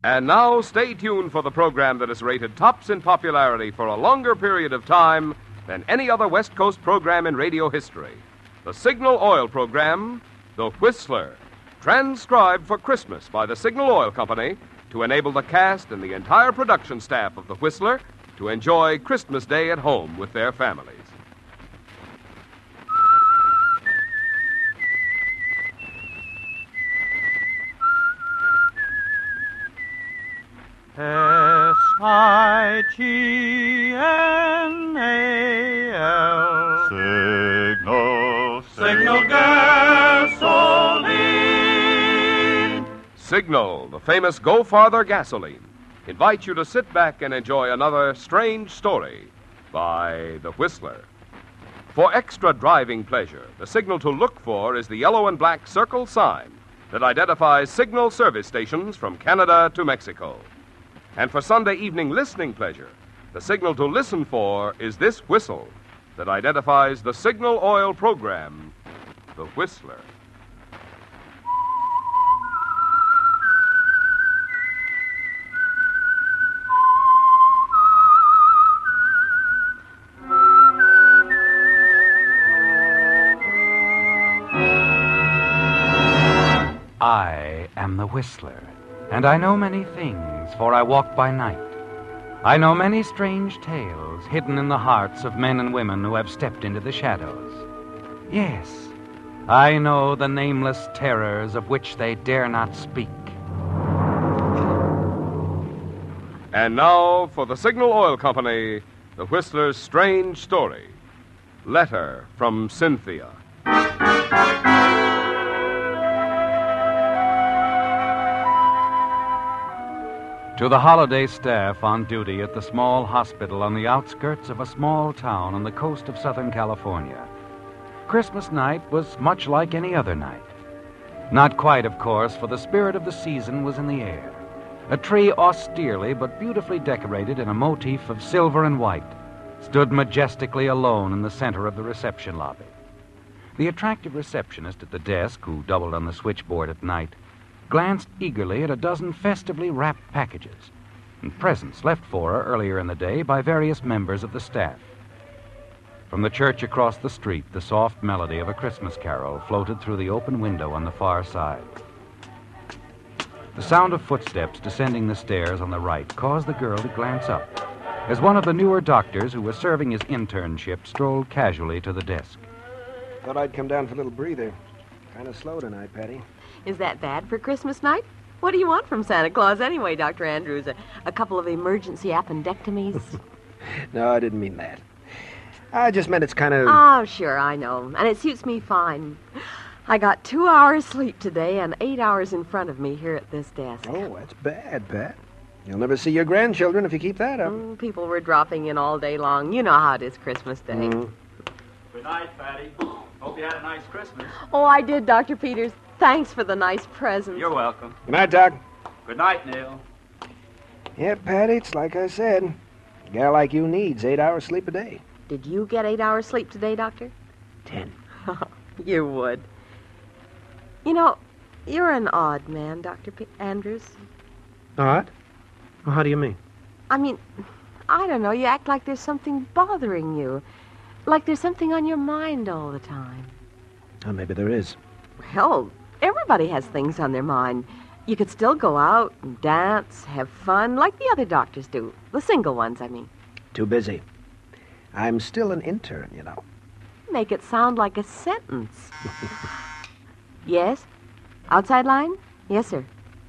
And now, stay tuned for the program that is rated tops in popularity for a longer period of time than any other West Coast program in radio history. The Signal Oil program, The Whistler, transcribed for Christmas by the Signal Oil Company to enable the cast and the entire production staff of The Whistler to enjoy Christmas Day at home with their families. S-I-G-N-A-L. Signal Gasoline. Signal, the famous Go Farther gasoline, invites you to sit back and enjoy another strange story by The Whistler. For extra driving pleasure, the signal to look for is the yellow and black circle sign that identifies Signal service stations from Canada to Mexico. And for Sunday evening listening pleasure, the signal to listen for is this whistle that identifies the Signal Oil program, The Whistler. I am the Whistler, and I know many things, for I walk by night. I know many strange tales hidden in the hearts of men and women who have stepped into the shadows. Yes, I know the nameless terrors of which they dare not speak. And now, for the Signal Oil Company, The Whistler's strange story. Letter from Cynthia. To the holiday staff on duty at the small hospital on the outskirts of a small town on the coast of Southern California, Christmas night was much like any other night. Not quite, of course, for the spirit of the season was in the air. A tree austerely but beautifully decorated in a motif of silver and white stood majestically alone in the center of the reception lobby. The attractive receptionist at the desk, who doubled on the switchboard at night, glanced eagerly at a dozen festively wrapped packages and presents left for her earlier in the day by various members of the staff. From the church across the street, the soft melody of a Christmas carol floated through the open window on the far side. The sound of footsteps descending the stairs on the right caused the girl to glance up as one of the newer doctors who was serving his internship strolled casually to the desk. Thought I'd come down for a little breather. Kind of slow tonight, Patty. Is that bad for Christmas night? What do you want from Santa Claus anyway, Dr. Andrews? A couple of emergency appendectomies? No, I didn't mean that. I just meant it's kind of... Oh, sure, I know. And it suits me fine. I got 2 hours sleep today and 8 hours in front of me here at this desk. Oh, that's bad, Pat. You'll never see your grandchildren if you keep that up. People were dropping in all day long. You know how it is Christmas Day. Good night, Patty. Hope you had a nice Christmas. Oh, I did, Dr. Peters. Thanks for the nice presents. You're welcome. Good night, Doc. Good night, Neil. Yeah, Patty, it's like I said. A gal like you needs 8 hours sleep a day. Did you get 8 hours sleep today, Doctor? 10. You would. You know, you're an odd man, Dr. Andrews. Odd? Well, how do you mean? I mean, I don't know. You act like there's something bothering you. Like there's something on your mind all the time. Oh, maybe there is. Well, everybody has things on their mind. You could still go out and dance, have fun, like the other doctors do. The single ones, I mean. Too busy. I'm still an intern, you know. Make it sound like a sentence. Yes? Outside line? Yes, sir.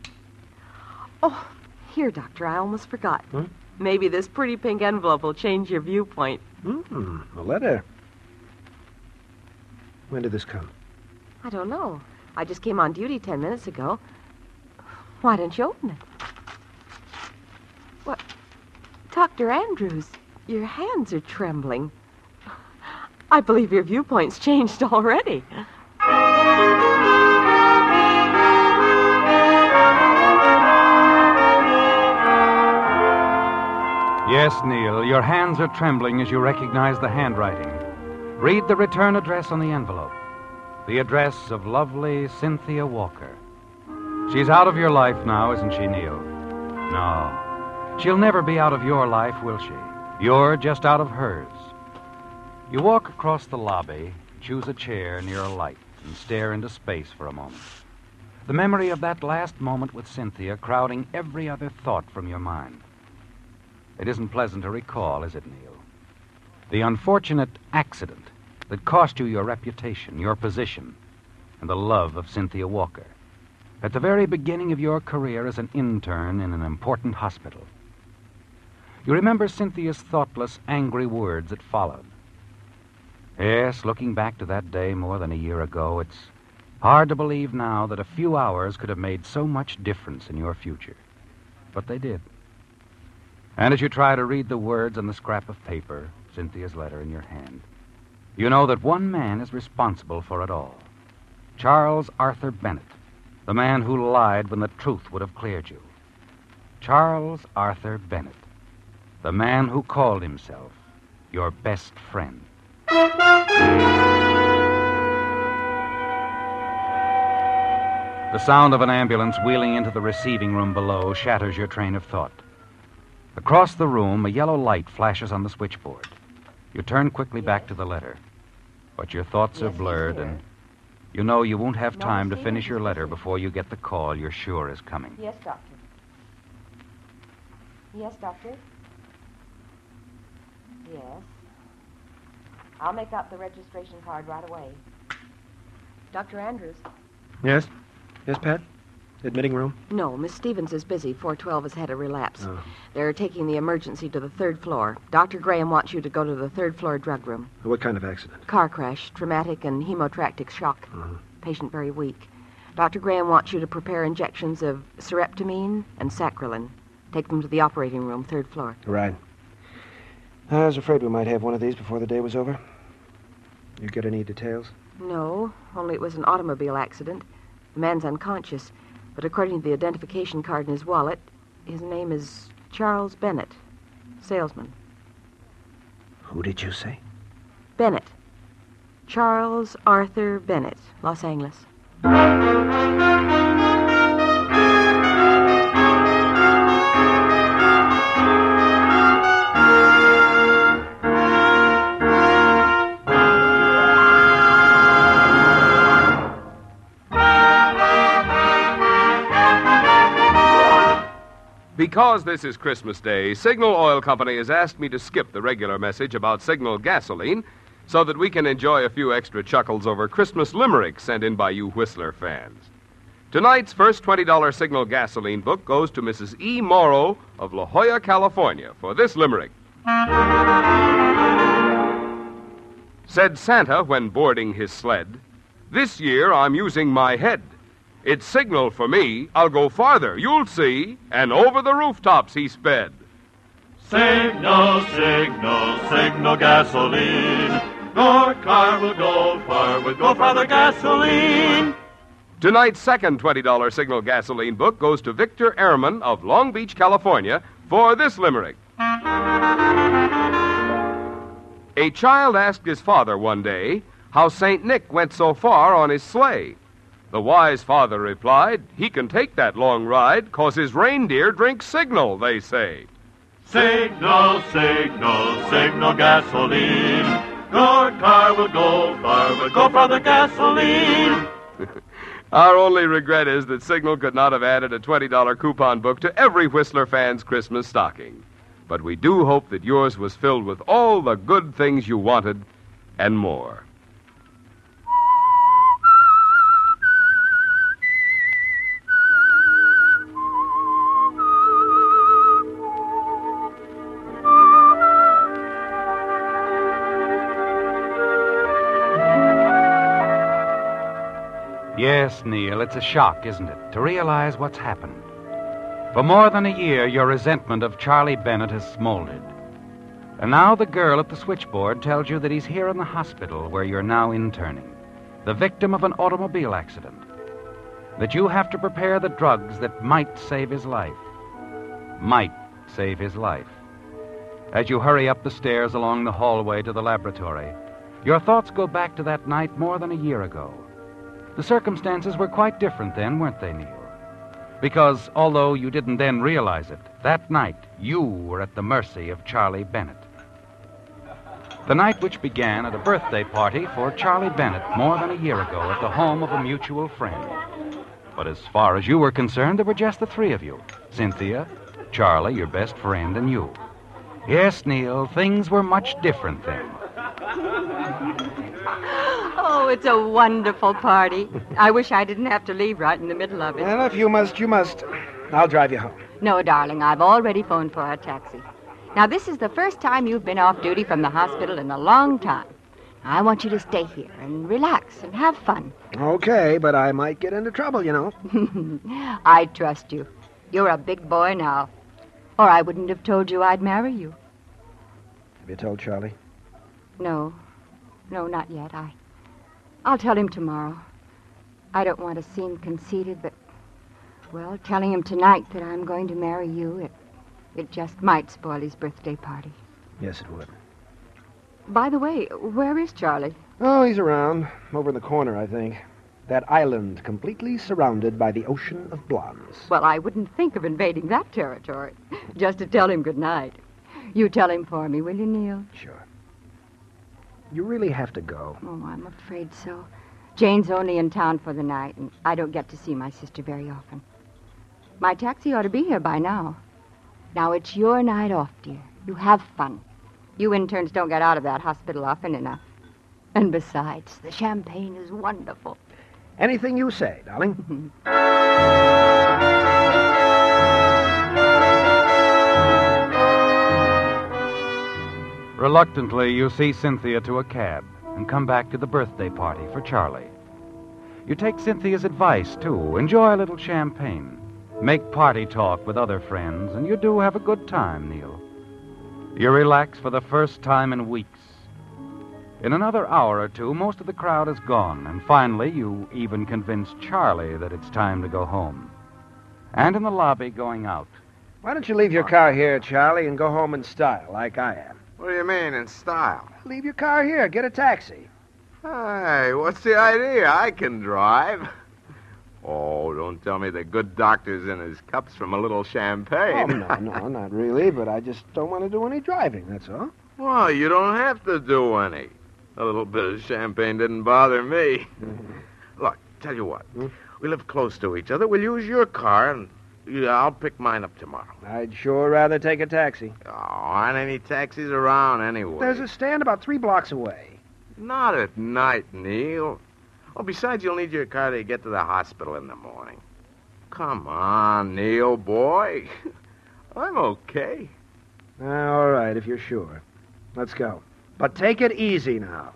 Oh, here, Doctor, I almost forgot. Maybe this pretty pink envelope will change your viewpoint. A letter. When did this come? I don't know. I just came on duty 10 minutes ago. Why don't you open it? What? Dr. Andrews, your hands are trembling. I believe your viewpoint's changed already. Yes, Neil, your hands are trembling as you recognize the handwriting. Read the return address on the envelope. The address of lovely Cynthia Walker. She's out of your life now, isn't she, Neil? No. She'll never be out of your life, will she? You're just out of hers. You walk across the lobby, choose a chair near a light, and stare into space for a moment. The memory of that last moment with Cynthia crowding every other thought from your mind. It isn't pleasant to recall, is it, Neil? The unfortunate accident that cost you your reputation, your position, and the love of Cynthia Walker. At the very beginning of your career as an intern in an important hospital. You remember Cynthia's thoughtless, angry words that followed. Yes, looking back to that day more than a year ago, it's hard to believe now that a few hours could have made so much difference in your future. But they did. And as you try to read the words on the scrap of paper, Cynthia's letter in your hand, you know that one man is responsible for it all. Charles Arthur Bennett, the man who lied when the truth would have cleared you. Charles Arthur Bennett, the man who called himself your best friend. The sound of an ambulance wheeling into the receiving room below shatters your train of thought. Across the room, a yellow light flashes on the switchboard. You turn quickly back to the letter. But your thoughts are blurred, and you know you won't have time to finish your letter before you get the call you're sure is coming. Yes, Doctor. Yes, Doctor. Yes. I'll make out the registration card right away. Dr. Andrews. Yes? Yes, Pat? Admitting room? No, Miss Stevens is busy. 412 has had a relapse. Oh. They're taking the emergency to the third floor. Dr. Graham wants you to go to the third floor drug room. What kind of accident? Car crash, traumatic and hemotractic shock. Uh-huh. Patient very weak. Dr. Graham wants you to prepare injections of sereptamine and sacralin. Take them to the operating room, third floor. Right. I was afraid we might have one of these before the day was over. You get any details? No, only it was an automobile accident. The man's unconscious, but according to the identification card in his wallet, his name is Charles Bennett, salesman. Who did you say? Bennett. Charles Arthur Bennett, Los Angeles. Because this is Christmas Day, Signal Oil Company has asked me to skip the regular message about Signal gasoline so that we can enjoy a few extra chuckles over Christmas limericks sent in by you Whistler fans. Tonight's first $20 Signal gasoline book goes to Mrs. E. Morrow of La Jolla, California, for this limerick. Said Santa when boarding his sled, "This year I'm using my head. It's signal for me, I'll go farther, you'll see," and over the rooftops he sped. Signal, signal, signal gasoline. Your car will go far, will go farther gasoline. Tonight's second $20 Signal gasoline book goes to Victor Ehrman of Long Beach, California, for this limerick. A child asked his father one day how St. Nick went so far on his sleigh. The wise father replied, he can take that long ride 'cause his reindeer drink Signal, they say. Signal, signal, signal gasoline. Your car will go far, will go farther gasoline. Our only regret is that Signal could not have added a $20 coupon book to every Whistler fan's Christmas stocking. But we do hope that yours was filled with all the good things you wanted and more. Yes, Neil, it's a shock, isn't it, to realize what's happened. For more than a year, your resentment of Charlie Bennett has smoldered. And now the girl at the switchboard tells you that he's here in the hospital where you're now interning, the victim of an automobile accident. That you have to prepare the drugs that might save his life. Might save his life. As you hurry up the stairs along the hallway to the laboratory, your thoughts go back to that night more than a year ago. The circumstances were quite different then, weren't they, Neil? Because although you didn't then realize it, that night you were at the mercy of Charlie Bennett. The night which began at a birthday party for Charlie Bennett more than a year ago at the home of a mutual friend. But as far as you were concerned, there were just the three of you. Cynthia, Charlie, your best friend, and you. Yes, Neil, things were much different then. Oh, it's a wonderful party. I wish I didn't have to leave right in the middle of it. Well, if you must, you must. I'll drive you home. No, darling, I've already phoned for a taxi. Now, this is the first time you've been off duty from the hospital in a long time. I want you to stay here and relax and have fun. Okay, but I might get into trouble, you know. I trust you. You're a big boy now. Or I wouldn't have told you I'd marry you. Have you told Charlie? No, not yet. I'll tell him tomorrow. I don't want to seem conceited, but, well, telling him tonight that I'm going to marry you, it just might spoil his birthday party. Yes, it would. By the way, where is Charlie? Oh, he's around. Over in the corner, I think. That island completely surrounded by the ocean of blondes. Well, I wouldn't think of invading that territory. Just to tell him good night. You tell him for me, will you, Neil? Sure. You really have to go. Oh, I'm afraid so. Jane's only in town for the night, and I don't get to see my sister very often. My taxi ought to be here by now. Now, it's your night off, dear. You have fun. You interns don't get out of that hospital often enough. And besides, the champagne is wonderful. Anything you say, darling. Reluctantly, you see Cynthia to a cab and come back to the birthday party for Charlie. You take Cynthia's advice, too. Enjoy a little champagne. Make party talk with other friends, and you do have a good time, Neil. You relax for the first time in weeks. In another hour or two, most of the crowd is gone, and finally you even convince Charlie that it's time to go home. And in the lobby going out. Why don't you leave your car here, Charlie, and go home in style, like I am? What do you mean, in style? Leave your car here. Get a taxi. Hey, what's the idea? I can drive. Oh, don't tell me the good doctor's in his cups from a little champagne. Oh, no, not really, but I just don't want to do any driving, that's all. Well, you don't have to do any. A little bit of champagne didn't bother me. Look, tell you what. We live close to each other. We'll use your car, and I'll pick mine up tomorrow. I'd sure rather take a taxi. Oh, aren't any taxis around anyway? There's a stand about 3 blocks away. Not at night, Neil. Oh, besides, you'll need your car to get to the hospital in the morning. Come on, Neil, boy. I'm okay. All right, if you're sure. Let's go. But take it easy now.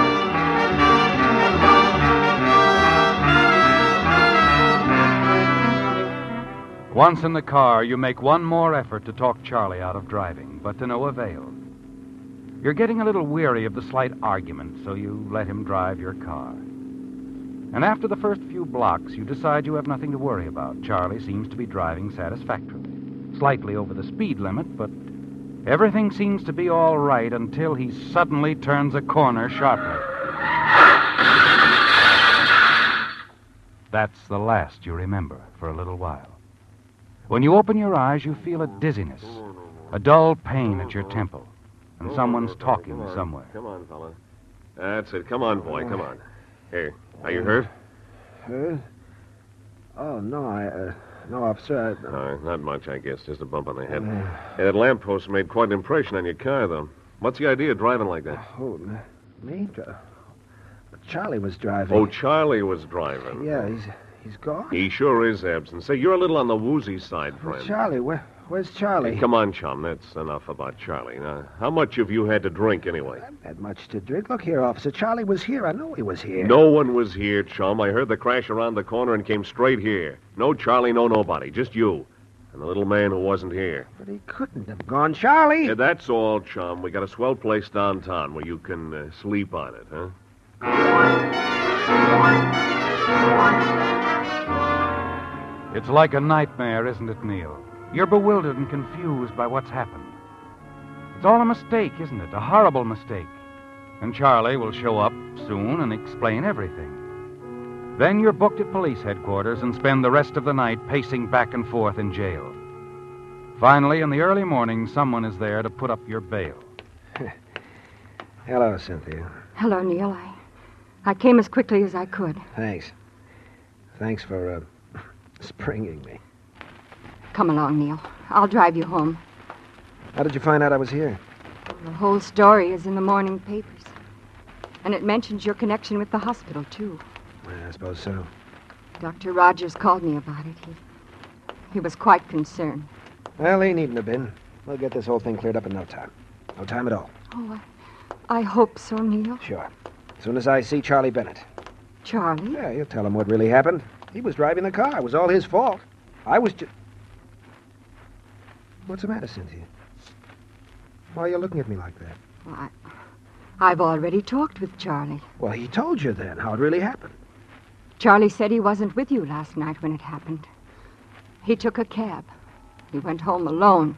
Once in the car, you make one more effort to talk Charlie out of driving, but to no avail. You're getting a little weary of the slight argument, so you let him drive your car. And after the first few blocks, you decide you have nothing to worry about. Charlie seems to be driving satisfactorily. Slightly over the speed limit, but everything seems to be all right until he suddenly turns a corner sharply. That's the last you remember for a little while. When you open your eyes, you feel a dizziness, a dull pain at your temple, and someone's talking somewhere. Come on, fella. That's it. Come on, boy. Come on. Here. Are you hurt? Hurt? Oh, no, no, officer. Not much, I guess. Just a bump on the head. Hey, that lamppost made quite an impression on your car, though. What's the idea of driving like that? Oh, me? Charlie was driving. Oh, Charlie was driving. Yeah, he's gone? He sure is absent. Say, you're a little on the woozy side, friend. Charlie, where's Charlie? Hey, come on, chum. That's enough about Charlie. Now, how much have you had to drink, anyway? I haven't had much to drink. Look here, officer. Charlie was here. I know he was here. No one was here, chum. I heard the crash around the corner and came straight here. No Charlie, no nobody. Just you. And the little man who wasn't here. But he couldn't have gone. Charlie! Yeah, that's all, chum. We got a swell place downtown where you can sleep on it, huh? It's like a nightmare, isn't it, Neil? You're bewildered and confused by what's happened. It's all a mistake, isn't it? A horrible mistake. And Charlie will show up soon and explain everything. Then you're booked at police headquarters and spend the rest of the night pacing back and forth in jail. Finally, in the early morning, someone is there to put up your bail. Hello, Cynthia. Hello, Neil. I came as quickly as I could. Thanks. Thanks for, springing me. Come along, Neil. I'll drive you home. How did you find out I was here? The whole story is in the morning papers. And it mentions your connection with the hospital, too. I suppose so. Dr. Rogers called me about it. He was quite concerned. Well, he needn't have been. We'll get this whole thing cleared up in no time. No time at all. Oh, I hope so, Neil. Sure. As soon as I see Charlie Bennett. Charlie? Yeah, you'll tell him what really happened. He was driving the car. It was all his fault. I was just... What's the matter, Cynthia? Why are you looking at me like that? Well, I've already talked with Charlie. Well, he told you then how it really happened. Charlie said he wasn't with you last night when it happened. He took a cab. He went home alone.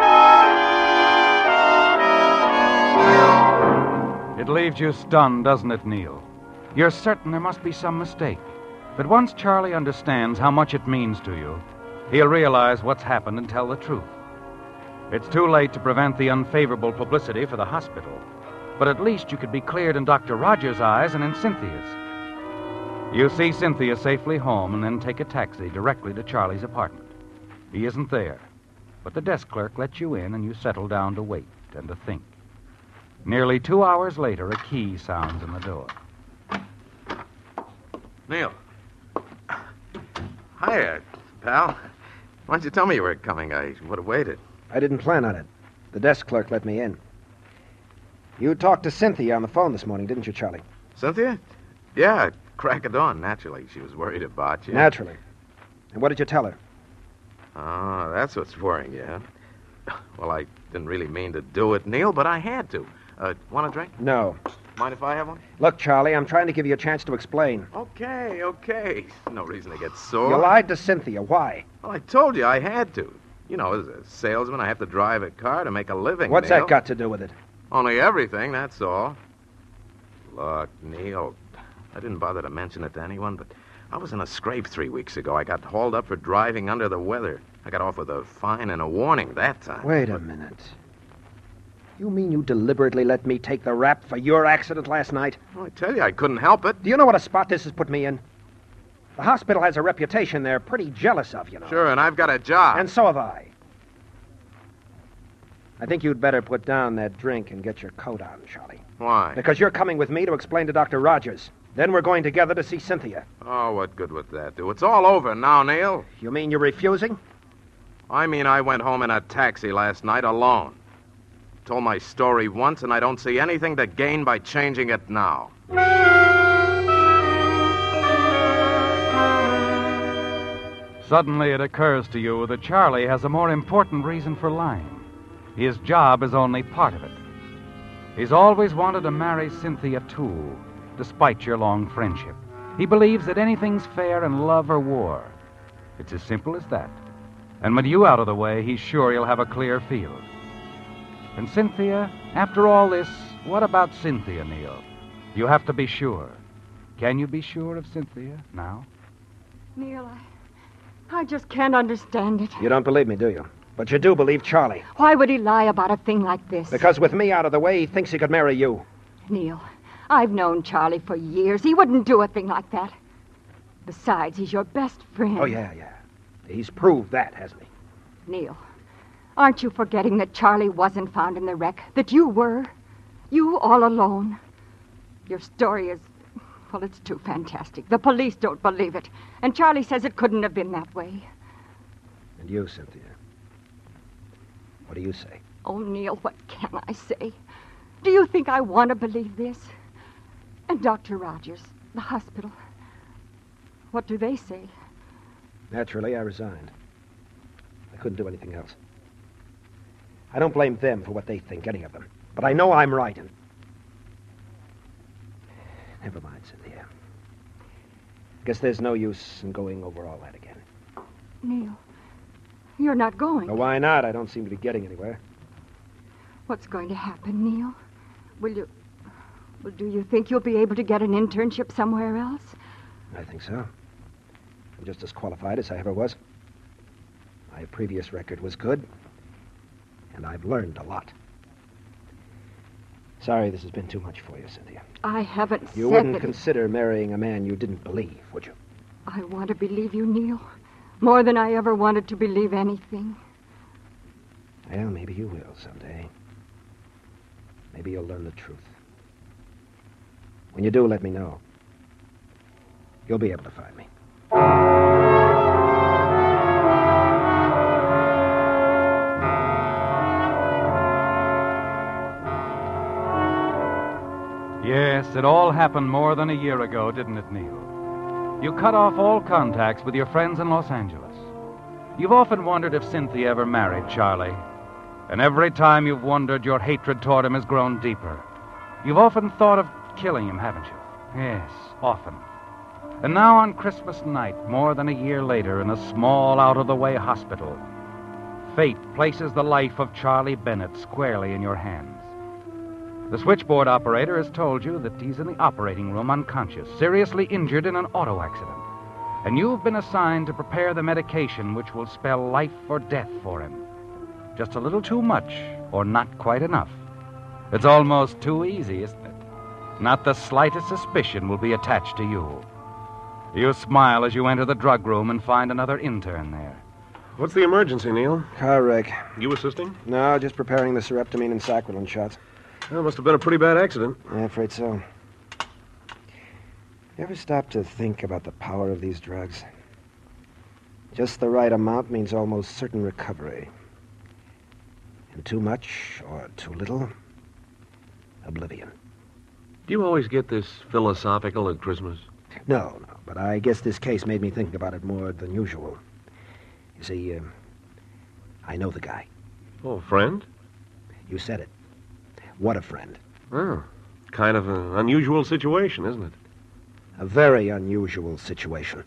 It leaves you stunned, doesn't it, Neil? You're certain there must be some mistake. But once Charlie understands how much it means to you, he'll realize what's happened and tell the truth. It's too late to prevent the unfavorable publicity for the hospital, but at least you could be cleared in Dr. Rogers' eyes and in Cynthia's. You see Cynthia safely home and then take a taxi directly to Charlie's apartment. He isn't there, but the desk clerk lets you in and you settle down to wait and to think. Nearly 2 hours later, a key sounds in the door. Neil. Hiya, pal. Why didn't you tell me you were coming? I would have waited. I didn't plan on it. The desk clerk let me in. You talked to Cynthia on the phone this morning, didn't you, Charlie? Cynthia? Yeah, crack of dawn, naturally. She was worried about you. Naturally. And what did you tell her? Oh, that's what's worrying you, huh? Well, I didn't really mean to do it, Neil, but I had to. Want a drink? No. Mind if I have one? Look, Charlie, I'm trying to give you a chance to explain. Okay. No reason to get sore. You lied to Cynthia. Why? Well, I told you I had to. You know, as a salesman, I have to drive a car to make a living, What's Neil. that got to do with it? Only everything, that's all. Look, Neil, I didn't bother to mention it to anyone, but I was in a scrape 3 weeks ago. I got hauled up for driving under the weather. I got off with a fine and a warning that time. Wait a minute. You mean you deliberately let me take the rap for your accident last night? Well, I tell you, I couldn't help it. Do you know what a spot this has put me in? The hospital has a reputation they're pretty jealous of, you know. Sure, and I've got a job. And so have I. I think you'd better put down that drink and get your coat on, Charlie. Why? Because you're coming with me to explain to Dr. Rogers. Then we're going together to see Cynthia. Oh, what good would that do? It's all over now, Neil. You mean you're refusing? I mean I went home in a taxi last night alone. Told my story once, and I don't see anything to gain by changing it now. Suddenly it occurs to you that Charlie has a more important reason for lying. His job is only part of it. He's always wanted to marry Cynthia Toole, despite your long friendship. He believes that anything's fair in love or war. It's as simple as that. And with you out of the way, he's sure he'll have a clear field. And Cynthia, after all this, what about Cynthia, Neil? You have to be sure. Can you be sure of Cynthia now? Neil, I just can't understand it. You don't believe me, do you? But you do believe Charlie. Why would he lie about a thing like this? Because with me out of the way, he thinks he could marry you. Neil, I've known Charlie for years. He wouldn't do a thing like that. Besides, he's your best friend. Oh, yeah. He's proved that, hasn't he? Neil, aren't you forgetting that Charlie wasn't found in the wreck? That you were? You all alone? Your story is... well, it's too fantastic. The police don't believe it. And Charlie says it couldn't have been that way. And you, Cynthia? What do you say? Oh, Neil, what can I say? Do you think I want to believe this? And Dr. Rogers, the hospital, what do they say? Naturally, I resigned. I couldn't do anything else. I don't blame them for what they think, any of them. But I know I'm right, and... Never mind, Cynthia. Guess there's no use in going over all that again. Neil, you're not going. Well, why not? I don't seem to be getting anywhere. What's going to happen, Neil? Well, do you think you'll be able to get an internship somewhere else? I think so. I'm just as qualified as I ever was. My previous record was good, and I've learned a lot. Sorry this has been too much for you, Cynthia. I haven't You said wouldn't that... consider marrying a man you didn't believe, would you? I want to believe you, Neil. More than I ever wanted to believe anything. Well, maybe you will someday. Maybe you'll learn the truth. When you do, let me know. You'll be able to find me. Yes, it all happened more than a year ago, didn't it, Neil? You cut off all contacts with your friends in Los Angeles. You've often wondered if Cynthia ever married Charlie. And every time you've wondered, your hatred toward him has grown deeper. You've often thought of killing him, haven't you? Yes, often. And now on Christmas night, more than a year later, in a small, out-of-the-way hospital, fate places the life of Charlie Bennett squarely in your hands. The switchboard operator has told you that he's in the operating room unconscious, seriously injured in an auto accident. And you've been assigned to prepare the medication which will spell life or death for him. Just a little too much, or not quite enough. It's almost too easy, isn't it? Not the slightest suspicion will be attached to you. You smile as you enter the drug room and find another intern there. What's the emergency, Neil? Car wreck. You assisting? No, just preparing the sereptamine and saccharin shots. Well, must have been a pretty bad accident. I'm afraid so. You ever stop to think about the power of these drugs? Just the right amount means almost certain recovery. And too much or too little, oblivion. Do you always get this philosophical at Christmas? No, but I guess this case made me think about it more than usual. You see, I know the guy. Oh, friend? You said it. What a friend. Oh, kind of an unusual situation, isn't it? A very unusual situation.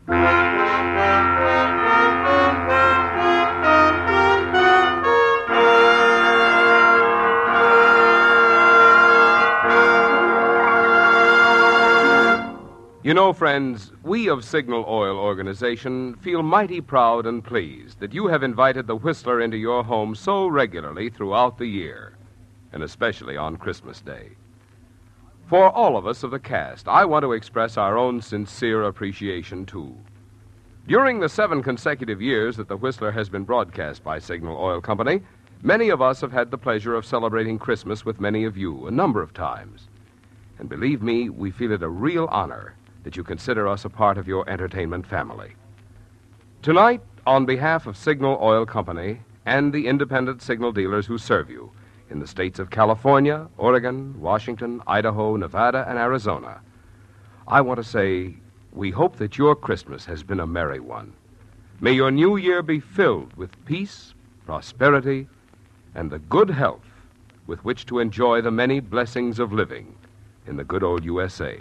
You know, friends, we of Signal Oil Organization feel mighty proud and pleased that you have invited the Whistler into your home so regularly throughout the year, and especially on Christmas Day. For all of us of the cast, I want to express our own sincere appreciation, too. During the 7 consecutive years that the Whistler has been broadcast by Signal Oil Company, many of us have had the pleasure of celebrating Christmas with many of you a number of times. And believe me, we feel it a real honor that you consider us a part of your entertainment family. Tonight, on behalf of Signal Oil Company and the independent signal dealers who serve you in the states of California, Oregon, Washington, Idaho, Nevada, and Arizona, I want to say we hope that your Christmas has been a merry one. May your new year be filled with peace, prosperity, and the good health with which to enjoy the many blessings of living in the good old USA.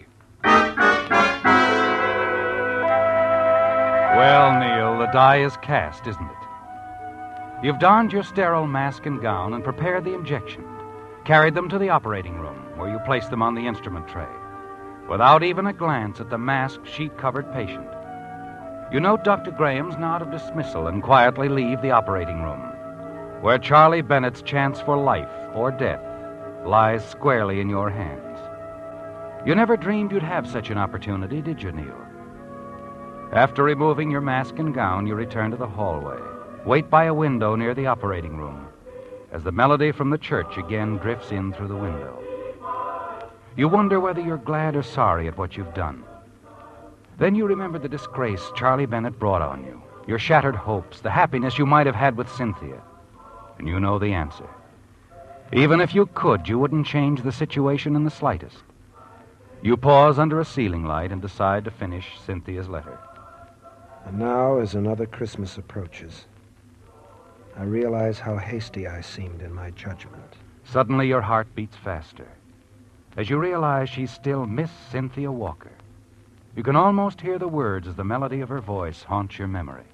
Well, Neil, the die is cast, isn't it? You've donned your sterile mask and gown and prepared the injection, carried them to the operating room, where you placed them on the instrument tray, without even a glance at the masked, sheet-covered patient. You note Dr. Graham's nod of dismissal and quietly leave the operating room, where Charlie Bennett's chance for life or death lies squarely in your hands. You never dreamed you'd have such an opportunity, did you, Neil? After removing your mask and gown, you return to the hallway. Wait by a window near the operating room as the melody from the church again drifts in through the window. You wonder whether you're glad or sorry at what you've done. Then you remember the disgrace Charlie Bennett brought on you, your shattered hopes, the happiness you might have had with Cynthia. And you know the answer. Even if you could, you wouldn't change the situation in the slightest. You pause under a ceiling light and decide to finish Cynthia's letter. And now, as another Christmas approaches, I realize how hasty I seemed in my judgment. Suddenly your heart beats faster as you realize she's still Miss Cynthia Walker. You can almost hear the words as the melody of her voice haunts your memory.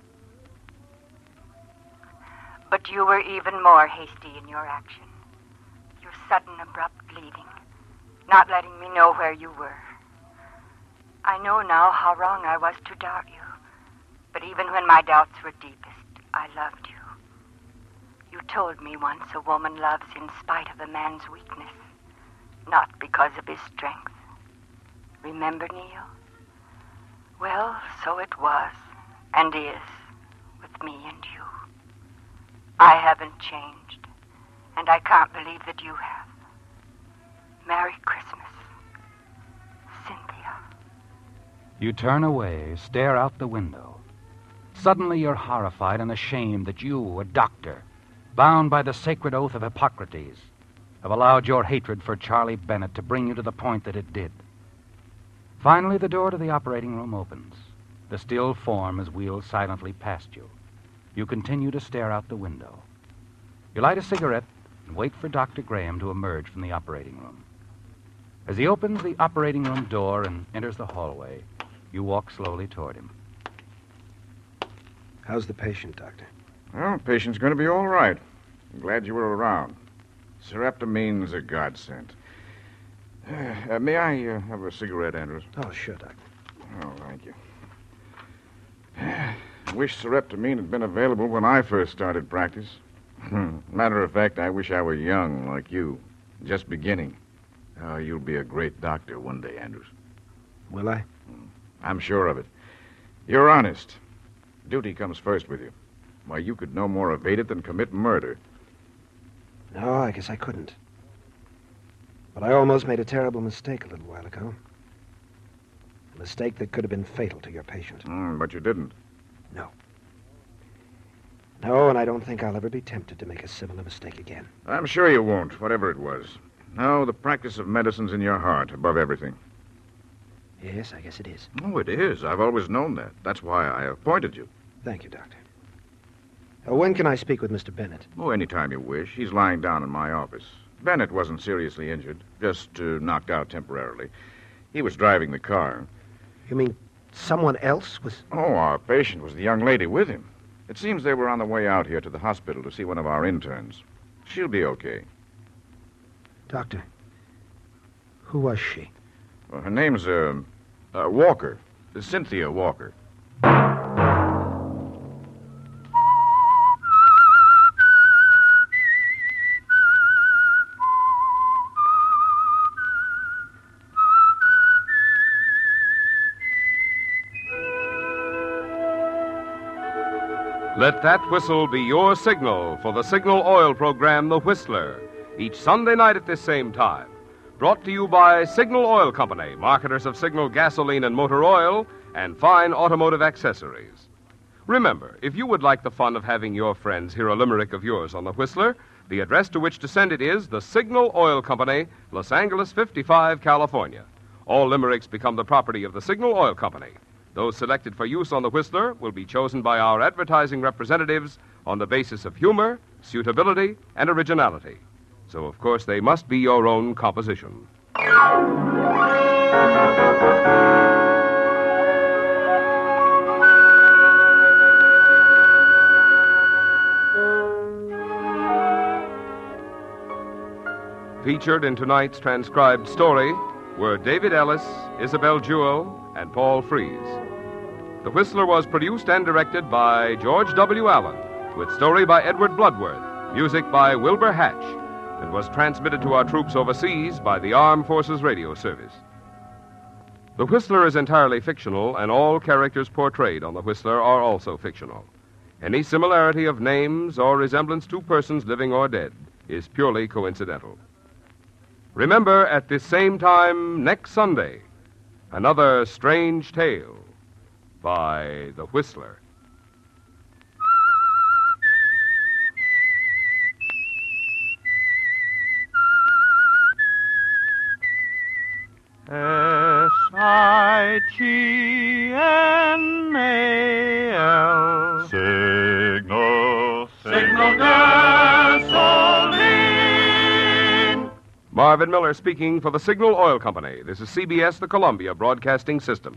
But you were even more hasty in your action. Your sudden, abrupt leaving, not letting me know where you were. I know now how wrong I was to doubt you. But even when my doubts were deepest, I loved you. You told me once a woman loves in spite of a man's weakness, not because of his strength. Remember, Neil? Well, so it was, and is, with me and you. I haven't changed, and I can't believe that you have. Merry Christmas, Cynthia. You turn away, stare out the window. Suddenly you're horrified and ashamed that you, a doctor, bound by the sacred oath of Hippocrates, have allowed your hatred for Charlie Bennett to bring you to the point that it did. Finally, the door to the operating room opens. The still form is wheeled silently past you. You continue to stare out the window. You light a cigarette and wait for Dr. Graham to emerge from the operating room. As he opens the operating room door and enters the hallway, you walk slowly toward him. How's the patient, Doctor? Well, the patient's going to be all right. I'm glad you were around. Sereptamine's a godsend. May I have a cigarette, Andrews? Oh, sure, Doctor. Oh, thank you. I wish sereptamine had been available when I first started practice. Matter of fact, I wish I were young like you, just beginning. You'll be a great doctor one day, Andrews. Will I? I'm sure of it. You're honest. Duty comes first with you. Why, you could no more evade it than commit murder. No, I guess I couldn't. But I almost made a terrible mistake a little while ago. A mistake that could have been fatal to your patient. But you didn't. No. No, and I don't think I'll ever be tempted to make a similar mistake again. I'm sure you won't, whatever it was. No, the practice of medicine's in your heart, above everything. Yes, I guess it is. Oh, it is. I've always known that. That's why I appointed you. Thank you, Doctor. When can I speak with Mr. Bennett? Oh, anytime you wish. He's lying down in my office. Bennett wasn't seriously injured, just knocked out temporarily. He was driving the car. You mean someone else was... Oh, our patient was the young lady with him. It seems they were on the way out here to the hospital to see one of our interns. She'll be okay. Doctor, who was she? Well, her name's, Walker. Cynthia Walker. Let that whistle be your signal for the Signal Oil program, The Whistler, each Sunday night at this same time. Brought to you by Signal Oil Company, marketers of Signal gasoline and motor oil, and fine automotive accessories. Remember, if you would like the fun of having your friends hear a limerick of yours on The Whistler, the address to which to send it is the Signal Oil Company, Los Angeles 55, California. All limericks become the property of the Signal Oil Company. Those selected for use on The Whistler will be chosen by our advertising representatives on the basis of humor, suitability, and originality. So, of course, they must be your own composition. Featured in tonight's transcribed story were David Ellis, Isabel Jewell, and Paul Frees. The Whistler was produced and directed by George W. Allen, with story by Edward Bloodworth, music by Wilbur Hatch, and was transmitted to our troops overseas by the Armed Forces Radio Service. The Whistler is entirely fictional, and all characters portrayed on The Whistler are also fictional. Any similarity of names or resemblance to persons living or dead is purely coincidental. Remember, at this same time next Sunday, another strange tale by The Whistler. S-I-G-N-A-L Signal, Signal gasoline. Marvin Miller speaking for the Signal Oil Company. This is CBS, the Columbia Broadcasting System.